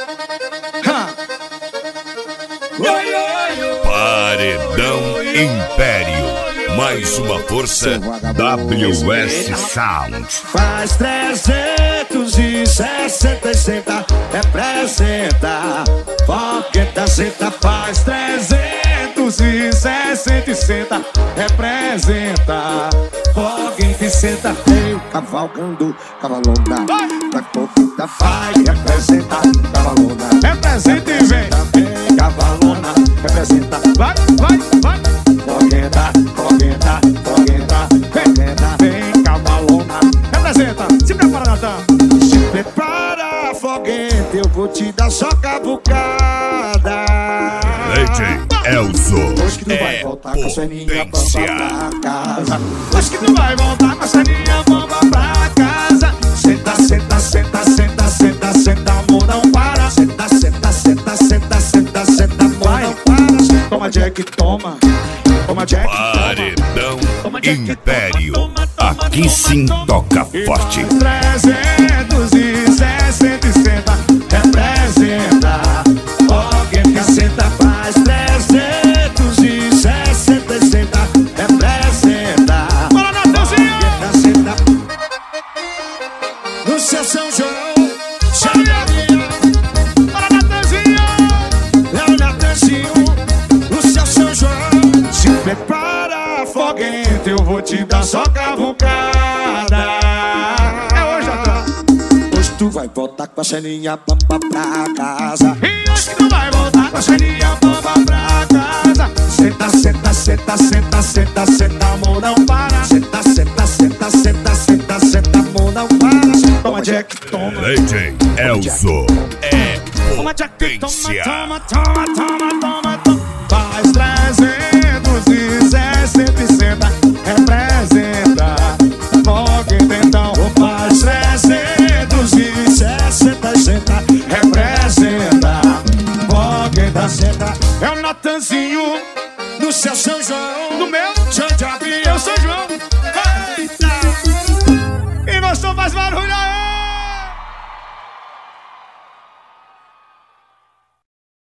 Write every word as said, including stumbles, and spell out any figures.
Paredão Império. Mais uma força W S Sound. Faz trezentos e sessenta e senta, representa. Fogueta senta, faz trezentos e sessenta e senta, representa. Fogueta e senta, ei, cavalgando, cavalona. Vai fogueta, vai, representa, cavalona. Representa e vem, vem, cavalona, representa. Vai, vai, vai. Fogueta, fogueta, fogueta, fogueta, vem, cavalona. Representa, se prepara, Natan. Se prepara, fogueta, eu vou te dar só cavucada. Leite Elzo. Hoje que tu vai é voltar com a ceninha bomba potência. pra casa. Hoje que tu vai voltar com a ceninha bomba pra casa. Senta, senta, senta, senta, senta, senta, amor, não para. Senta, senta, senta, senta, senta, senta, amor, não para. Toma Jack, toma. Toma Jack, Paredão toma. Jack, Império. toma, toma, toma, Aqui sim toca forte. trezentos e sessenta e senta, representa. Fogueta senta, faz trezentos e sessenta e senta, representa. Bora, Natanzinho! Fogueta senta no seu São João, Xavierinha. Bora, Natanzinho! É o Natanzinho no seu São João. Se prepara, fogueta, eu vou te dar só cavucada. É hoje, Natan. Hoje tu vai voltar com a ceninha bomba pra casa. E hoje tu vai voltar com a ceninha bomba pra casa. Senta, senta, senta, senta, senta, senta, amor, não para. Senta, senta, senta, senta, senta, senta, amor, não para. Toma Jack, toma. Leite Elzo. É Toma Jack, toma, potência. toma, toma, toma, toma, toma. Faz trezentos e sessenta e senta, representa. Fogueta então, faz trezentos e sessenta e senta, representa. Fogueta senta, é o Natanzinho no seu São